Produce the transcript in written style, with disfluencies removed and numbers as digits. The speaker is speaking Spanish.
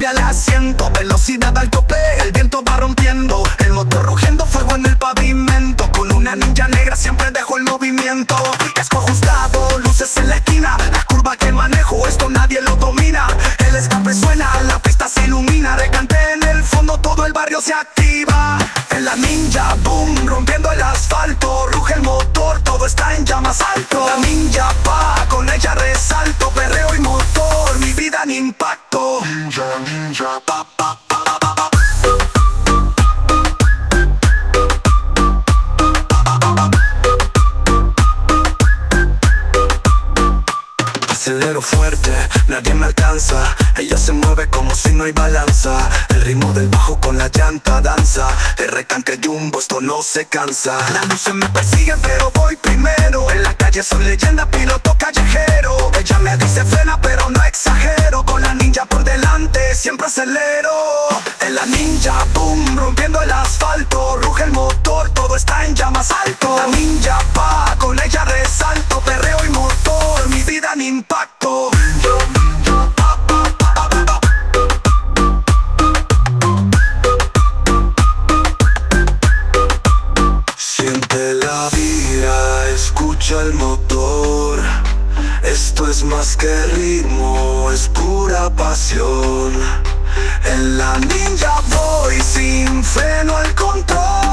Cámbiale asiento, velocidad al tope, el viento va rompiendo, el motor rugiendo, fuego en el pavimento. Con una ninja negra siempre dejo el movimiento. Casco ajustado, luces en la esquina, la curva que manejo, esto nadie lo domina. El escape suena, la pista se ilumina, recanté en el fondo, todo el barrio se activa. En la ninja, boom, rompiendo el asfalto, ruge el motor, todo está en llamas alto. La ninja pa, con ella resalto, perreo y motor, mi vida en impacto. Ninja, ninja, pa, pa, pa, pa, pa, pa. Acelero fuerte, nadie me alcanza. Ella se mueve como si no hay balanza. El ritmo del bajo con la llanta danza. El recanque jumbo, esto no se cansa. Las luces me persiguen pero voy primero. En la calle soy leyenda, piloto callejero. Ella me dice frena pero no exagero. Con la ninja por delante siempre acelero. En la ninja, boom, rompiendo el asfalto, ruge el motor, todo está en llamas alto. La ninja pa, con ella resalto, perreo y motor, mi vida en impacto. Siente la vida, escucha el motor. Esto es más que ritmo, es pura pasión. En la ninja voy sin freno al control.